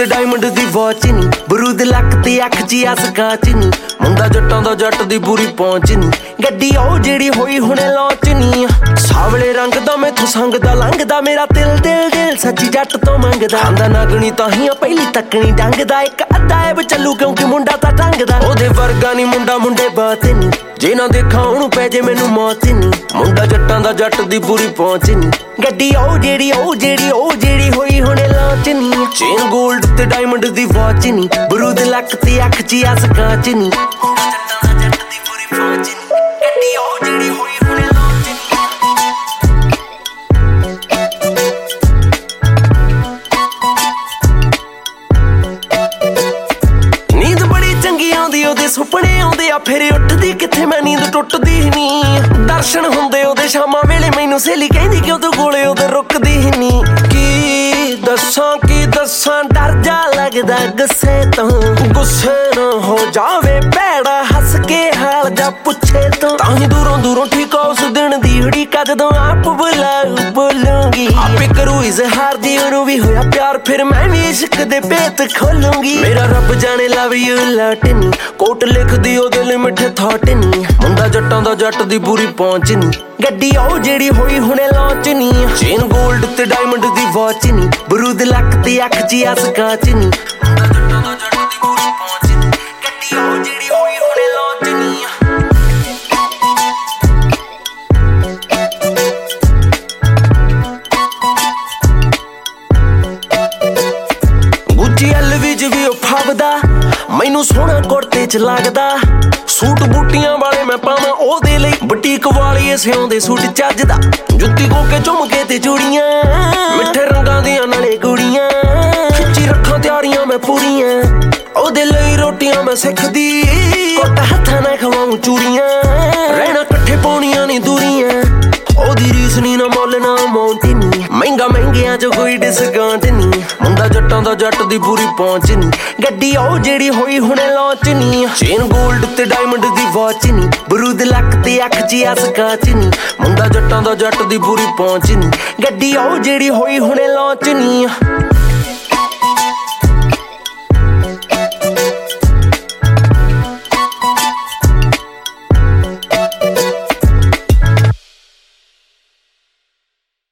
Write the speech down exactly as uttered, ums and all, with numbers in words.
ਤੇ ਡਾਇਮੰਡ ਦੀ ਵਾਚ ਨੀ, ਬਰੂਦ ਲੱਕ ਤੇ ਅੱਖ ਜੀ ਆ ਸਕਾਚ ਨੀ, ਮੁੰਡਾ ਜੱਟਾਂ ਦਾ ਜੱਟ ਦੀ ਪੂਰੀ ਪਹੁੰਚ ਨੀ, ਗੱਡੀ ਉਹ ਜਿਹੜੀ ਹੋਈ ਹੁਣੇ ਲਾਂਚ ਨੀ, ਸਾਵਲੇ ਰੰਗ ਦਾ ਮੈਥੋਂ ਸੰਗਦਾ ਲੰਘਦਾ, ਮੇਰਾ ਦਿਲ ਦਿਲ ਦਿਲ ਸੱਚੀ ਜੱਟ ਤੋਂ ਮੰਗਦਾ, ਆਂਦਾ ਨਾਗਣੀ ਤਾਂ ਹੀ ਪਹਿਲੀ ਤੱਕਣੀ ਡੰਗਦਾ, ਇੱਕ ਅੱਧਾ ਐਬ ਚੱਲੂ ਕਿਉਂਕਿ ਮੁੰਡਾ ਤਾਂ ਟੰਗਦਾ, ਉਹਦੇ ਵਰਗਾ ਨੀ ਮੁੰਡਾ ਮੁੰਡੇ ਬਾਤ ਨੀ, ਜੇ ਨਾ ਦੇਖਾਂ ਉਹਨੂੰ ਪੈ ਜੇ ਮੈਨੂੰ ਮੌਤ ਨੀ, ਮੁੰਡਾ ਜੱਟਾਂ ਦਾ ਜੱਟ ਦੀ ਪੂਰੀ ਪਹੁੰਚ ਨੀ, ਗੱਡੀ ਉਹ ਜਿਹੜੀ ਉਹ ਜਿਹੜੀ ਉਹ ਜਿਹੜੀ ਹੋਈ ਹੁਣੇ ਲਾਂਚ ਨੀ, ਚੇਨ ਗੋਲਡ ਤੇ ਡਾਇਮੰਡ ਦੀ ਵਾਚ ਨੀ, ਬਰੂਦ ਲੱਕ ਤੇ ਅੱਖ ਜੀ ਆ ਸਕਾਚ ਨੀ, ਮੁੰਡਾ ਜੱਟਾਂ ਦਾ ਜੱਟ ਦੀ ਪੂਰੀ ਪਹੁੰਚ ਨੀ, ਗੱਡੀ ਉਹ ਜਿਹੜੀ ਹੋਈ ਹੁਣੇ ਲਾਂਚ ਨੀ। ਨੀਂਦ ਬੜੀ ਚੰਗੀ ਆਉਂਦੀ ਉਹਦੇ ਸੁਪਨੇ ਆਉਂਦੇ ਆ, ਫਿਰ ਉੱਠਦੀ ਕਿੱਥੇ ਮੈਂ ਨੀਂਦ ਟੁੱਟਦੀ ਨੀ, ਦਰਸ਼ਨ ਹੁੰਦੇ ਉਹਦੇ ਸ਼ਾਮਾਂ ਵੇਲੇ ਮੈਨੂੰ ਸਹੇਲੀ ਕਹਿੰਦੀ ਕਿ ਉਹਦੇ ਕੋਲੇ ਉਹਦੇ ਰੁਕਦੀ ਨੀ, ਕੀ ਦੱਸਾਂ ਕੀ ਦੱਸਾਂ ਡਰ ਜਾ ਲੱਗਦਾ ਗੁੱਸੇ ਤੋਂ, ਗੁੱਸੇ ਨਾ ਹੋ ਜਾਵੇ ਭੈੜਾ ਹੱਸ ਕੇ ਹਾਲ ਜਾ ਪੁੱਛੇ ਤੋਂ, ਤਾਂ ਹੀ ਦੂਰੋਂ ਦੂਰੋਂ ਠੀਕ ਉਸ ਦਿਨ ਦੀ ਉਡੀਕ ਜਦੋਂ ਆਪ ਬੁਲਾਊ ਬੋਲੂੰਗੀ, ਆਪੇ ਕਰੂ ਇਜ਼ਹਾਰ ਦੀ ਉਹਨੂੰ ਵੀ ਹੋਇਆ ਪਿਆਰ, ਫਿਰ ਮੈਂ ਵੀ ਇਸ਼ਕ ਦੇ ਭੇਤ ਖੋਲੂੰਗੀ, ਮੇਰਾ ਰੱਬ ਜਾਣੇ ਲਵ ਯੂ ਲਟ ਨੀ, ਕੋਟ ਲਿਖਦੀ ਉਹਦੇ ਲਈ ਮਿੱਠੇ ਥਾਟ ਨੀ, ਮੁੰਡਾ ਜੱਟਾਂ ਦਾ ਜੱਟ ਦੀ ਪੂਰੀ ਪਹੁੰਚ ਨੀ, ਗੱਡੀ ਉਹ ਜਿਹੜੀ ਹੋਈ ਹੁਣੇ ਲਾਂਚ ਨੀ, ਚੇਨ ਗੋਲਡ ਤੇ ਡਾਇਮੰਡ ਦੀ ਵਾਚ ਨੀ, ਬਰੂਦ ਲੱਕ ਤੇ ਅੱਖ ਜੀ ਆ ਸਕਾਚ ਨੀ, ਮੁੰਡਾ ਜੱਟਾਂ ਦਾ ਜੱਟ ਦੀ ਪੂਰੀ ਪਹੁੰਚ ਨੀ, ਗੱਡੀ ਉਹ ਜਿਹੜੀ ਹੋਈ ਹੁਣੇ ਲਾਂਚ ਨੀ। ਗੁੱਚੀ ਐਲ ਵਿੱਚ ਵੀ ਉਹ ਫੱਬਦਾ, ਮੈਨੂੰ ਸੋਹਣਾ ਕੁੜਤੇ ਚ ਲੱਗਦਾ, ਸੂਟ ਬੂਟੀਆਂ ਵਾਲੇ ਮੈਂ ਪਾਵਾਂ ਉਹਦੇ ਲਈ, ਬੁਟੀਕ ਵਾਲੀ ਸਿਉਂਦੇ ਸੂਟ ਚੱਜਦਾ, ਜੁੱਤੀ ਕੋਕੇ ਝੁਮਕੇ ਤੇ ਚੂੜੀਆਂ, ਮਿੱਠੇ ਰੰਗਾਂ ਦੀਆਂ ਨਾਲੇ ਕੁੜੀਆਂ, ਖਿੱਚੀ ਰੱਖਾਂ ਤਿਆਰੀਆਂ ਮੈਂ ਪੂਰੀਆਂ, ਉਹਦੇ ਲਈ ਰੋਟੀਆਂ ਮੈਂ ਸਿੱਖਦੀ, ਕੁੱਟ ਹੱਥਾਂ ਨਾਲ ਖਵਾਉਂ ਚੂੜੀਆਂ, ਰਹਿਣਾ ਇਕੱਠੇ ਪਾਉਣੀਆਂ ਨੀ ਦੂਰੀਆਂ, ਉਹਦੀ ਰੀਸ ਨੀ ਨਾ ਮੁੱਲ ਨਾ ਅਮਾਉਂਟ ਨੀ, ਮਹਿੰਗਾ ਮਹਿੰਗਿਆਂ ਚ ਕੋਈ ਡਿਸਕਾਊਂਟ ਨੀ, ਮੁੰਡਾ ਜੱਟਾਂ ਦਾ ਜੱਟ ਦੀ ਪੂਰੀ ਪਹੁੰਚ ਨੀ, ਗੱਡੀ ਉਹ ਜਿਹੜੀ ਹੋਈ ਹੁਣੇ ਲਾਂਚ ਨੀ, ਚੇਨ ਗੋਲਡ ਤੇ ਡਾਇਮੰਡ ਦੀ ਵਾਚ ਨੀ, ਬਰੂਦ ਲੱਕ ਤੇ ਅੱਖ ਜੀ ਆ ਸਕਾਚ ਨੀ, ਮੁੰਡਾ ਜੱਟਾਂ ਦਾ ਜੱਟ ਦੀ ਪੂਰੀ ਪਹੁੰਚ ਨੀ, ਗੱਡੀ ਉਹ ਜਿਹੜੀ ਹੋਈ ਹੁਣੇ ਲਾਂਚ ਨੀ।